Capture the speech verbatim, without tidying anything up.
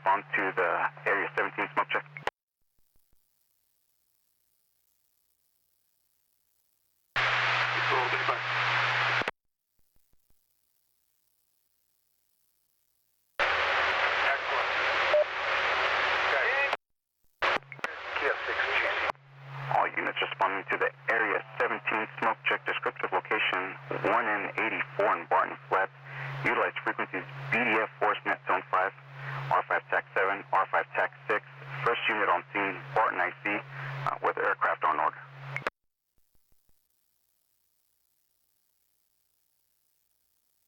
respond to the Area seventeen smoke check. All units responding to the Area seventeen smoke check, descriptive location one N eighty-four in Barton Flats. Utilize frequencies B D F Force Net Zone five, R five T A C seven, R five T A C six. First unit on scene, Barton I C, uh, with aircraft on order.